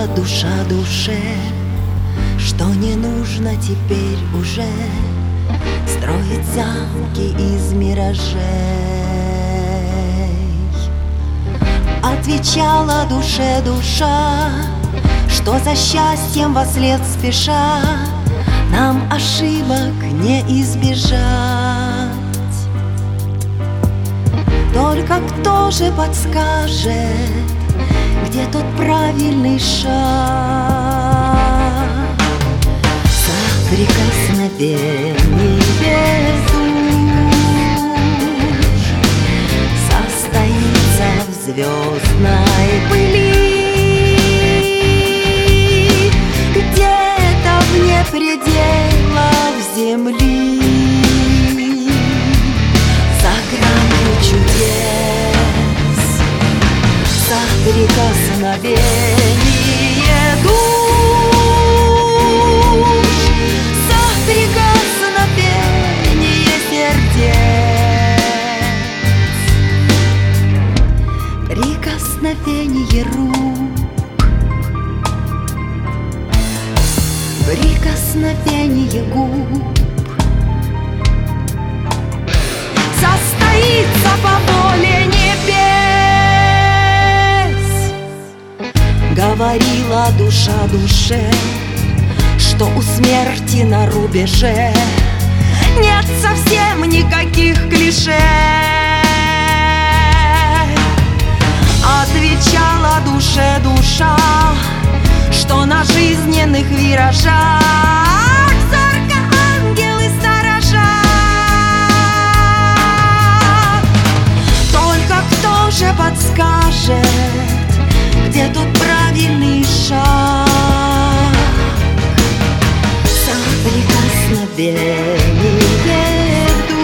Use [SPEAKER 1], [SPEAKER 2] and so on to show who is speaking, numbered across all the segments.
[SPEAKER 1] душа душе, что не нужно теперь уже строить замки из миражей. Отвечала душе душа, что за счастьем вослед спеша нам ошибок не избежать. Только кто же подскажет, где тот правильный шаг? Соприкосновение душ состоится в звездной пыли, где-то вне пределов земли, за гранью чудес. Соприкосновение душ, соприкосновение сердец, прикосновение рук, прикосновение губ состоится по воле небес. Говорила душа душе, что у смерти на рубеже нет совсем никаких клише. Отвечала душе душа, что на жизненных виражах зорко ангелы сторожат. Только кто же подскажет, где тут правильный шаг? Соприкосновение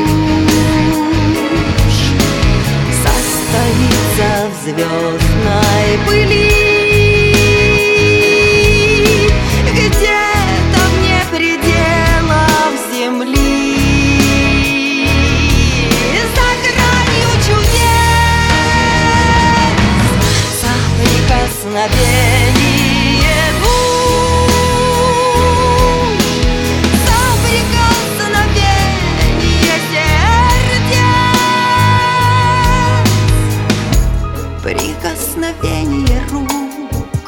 [SPEAKER 1] душ состоится в звездной пыли, где-то вне пределов земли, за гранью чудес. Соприкосновение душ, соприкосновение сердец, прикосновение рук,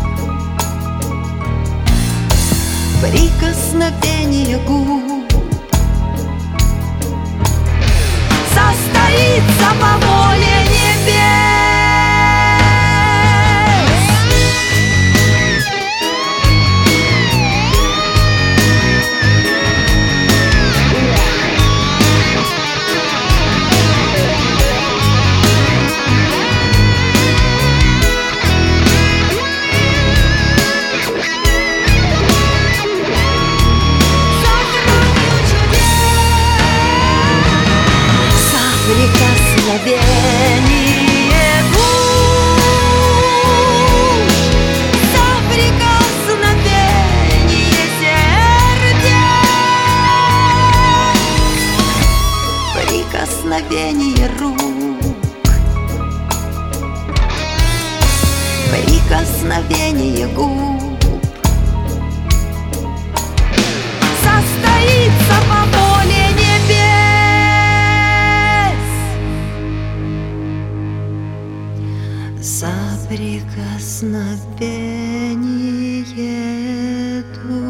[SPEAKER 1] прикосновение губ состоится по воле небес. Соприкосновение душ, соприкосновение сердец, прикосновение рук, прикосновение губ состоится по воле небес. Соприкосновение душ.